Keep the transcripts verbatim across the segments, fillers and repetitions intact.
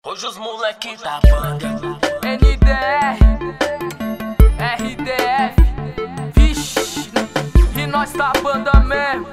Hoje os moleque da banda N D R, R D F, vixe, e nós tá banda mesmo,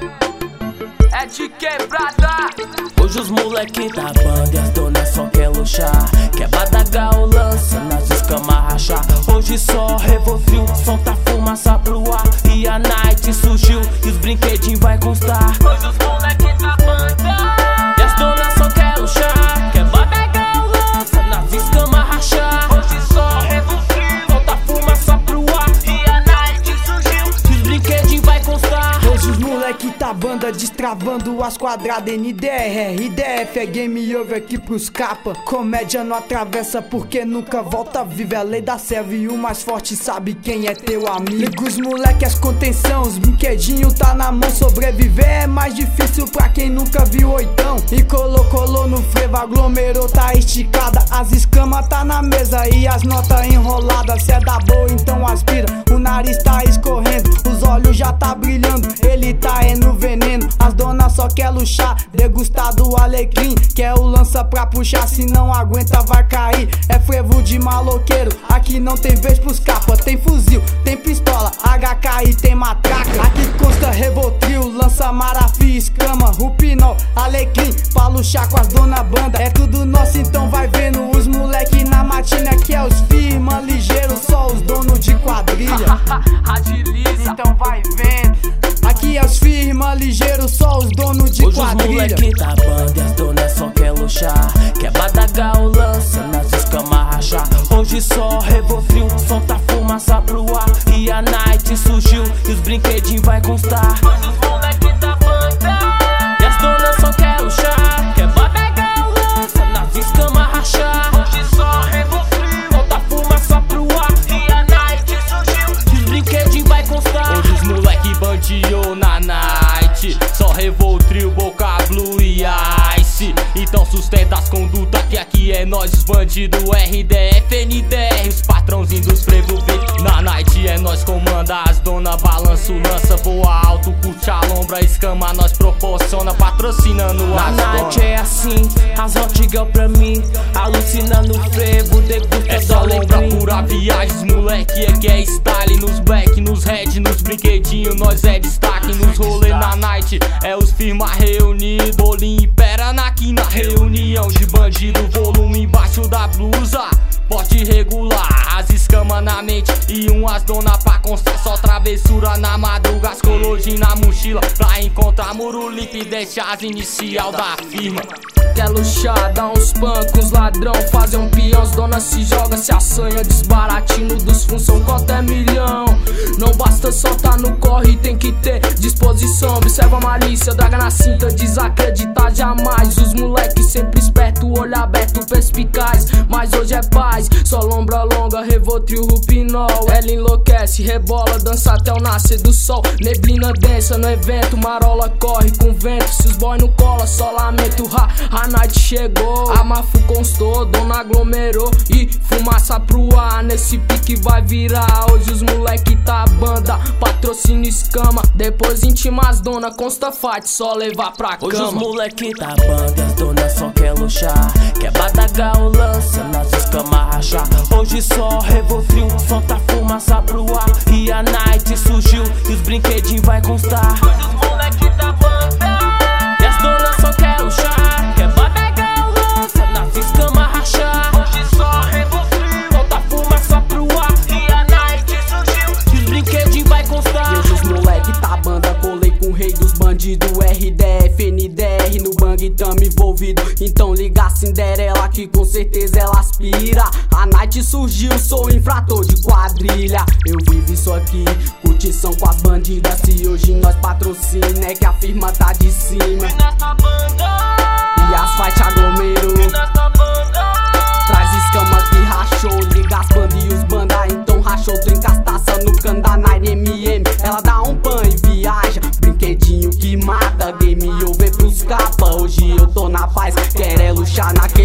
é de quebrada. Hoje os moleque da banda e as donas só quer luxar, quer badagar ou lança nas escamas rachar. Hoje só Revoltril, solta fumaça pro ar e a night surgiu e os brinquedinhos vai constar. Hoje os moleque da banda e as donas só quer luxar, quer badagar ou lança nas escamas rachar. Hoje só Revoltril, solta fumaça pro ar e a night surgiu e os brinquedinhos vai constar. Hoje os moleque tá banda destravando as quadradas. N D R, R D F é game over aqui pros capa. Comédia não atravessa porque nunca volta viva. É a lei da selva e o mais forte sabe quem é teu amigo. Liga os moleque as contenção, os brinquedinhos tá na mão. Sobreviver é mais difícil pra quem nunca viu oitão. E colou, colou no frevo, aglomerou, tá esticada. As escamas tá na mesa e as notas enroladas. Se é da boa então aspira, o nariz tá escorrendo, os olhos já tá brilhando, ele tá é no veneno. As donas só quer luxar, degustar do alecrim, quer o lança pra puxar, se não aguenta vai cair. É frevo de maloqueiro, aqui não tem vez pros capa. Tem fuzil, tem pistola, H K e tem matraca. Aqui consta Revoltril, lança marafim, escama, rupinol, alecrim, pra luxar com as dona banda. É tudo nosso então vai vendo, os moleque na matina que é os firma ligeiro, só os donos de quadrilha. Agiliza, Então vai vendo, aqui é os firma ligeiro, só os donos de Hoje quadrilha. os moleque da banda e as donas só quer luxar, quer badagar ou lança nas escamas rachar. Hoje só Revoltril, solta fumaça pro ar e a night surgiu e os brinquedinhos vai constar. Hoje os moleque da banda e as donas só quer luxar, quer badagar ou lança nas escamas rachar. Hoje só Revoltril, solta fumaça pro ar e a night surgiu e os brinquedinhos vai constar. Hoje os moleque bandiou na night, só Revoltril, Boca Blue e Ice. Então sustenta as condutas que aqui é nós os bandidos. R D F, N D R, os patrãozinhos dos frevo V. Na night é nós comanda, as dona balança o lança, voa alto, curte a lombra, escama nós proporciona, patrocinando as Na donas. night é assim, as hot girl pra mim, alucinando o frevo, degusta Essa só lombra alecrim. pura viagens, moleque é que é style. Nos black, nos red, nos brinquedinhos nós é destaque. Nos rolê na night é os firma reunidos. Bolinho impera na quina, reunião de bandido. Volume embaixo da blusa, porte regular, as escamas na mente e umas dona pra constar. Só travessura na madruga, as cologin na mochila pra encontrar Murulipe, deixa as inicial da firma. quer luxar, dá uns pancos, ladrão, fazer um peão. As donas se joga, se assanha, desbaratino dos função, cota é milhão. Não basta só tá no corre, tem que ter disposição. Observa a malícia, draga na cinta, desacreditar jamais. Os moleque sempre esperto, olho aberto, perspicaz. Mas hoje é paz, só lombra longa, Revoltril, rupinol. Ela enlouquece, rebola, dança até o nascer do sol. Neblina densa no evento, marola corre com vento. Se os boy não cola, só lamento, ha, a night chegou. A Mafu constou, dona aglomerou e fumaça pro ar. Nesse pique vai virar, hoje os moleque tá banda, patrocínio escama. Depois intima as dona, consta fight, só levar pra cama. Hoje os moleque da banda e as donas só quer luxar, quer badagar ou lança nas escamas rachar. Hoje só Revoltril, solta fumaça pro ar e a night surgiu e os brinquedinhos vai constar. Hoje os moleque da banda e as donas só quer luxar, quer badagar ou lança nas escamas rachar. Hoje só Revoltril, solta fumaça pro ar e a night surgiu e os brinquedinhos vai constar. E hoje os moleque tá banda, colei com o rei dos bandidos. R D F, N D R, no bang tamo envolvido. Então liga a Cinderela que com certeza ela aspira. A night surgiu, sou infrator de quadrilha. Eu vivo isso aqui, curtição com as bandidas. Se hoje nós patrocina é que a firma tá de cima. E nessa banda, E as fight aglomerou, e nessa banda, traz escama que rachou. Liga as bandas e os banda, então rachou. Trinca as taças no cano da Nine M M. Ela dá um pan e viaja, brinquedinho que mata. Game over pros capa, hoje eu tô na paz, quero é luxar na quebrada.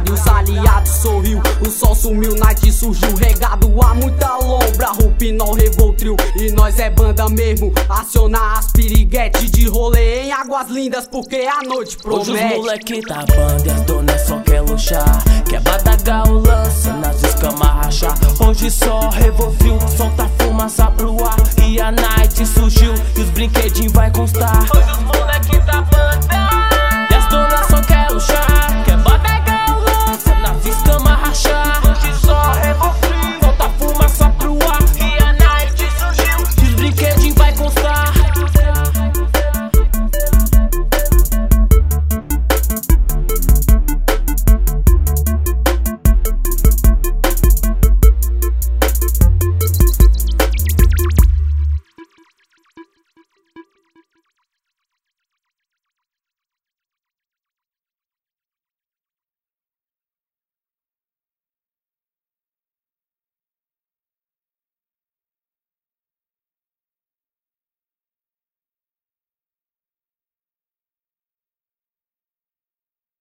e os aliados sorriu. O sol sumiu, night surgiu, regado a muita lombra, Roupinol, Revoltril, e nós é banda mesmo. Aciona as piriguete de rolê em Águas Lindas, porque a noite promete. Hoje os moleque da banda e as donas só quer luxar, quer badagar o lance nas escamas rachar. Hoje só Revoltril, solta fumaça pro ar, e a night surgiu, e os brinquedinhos vai constar.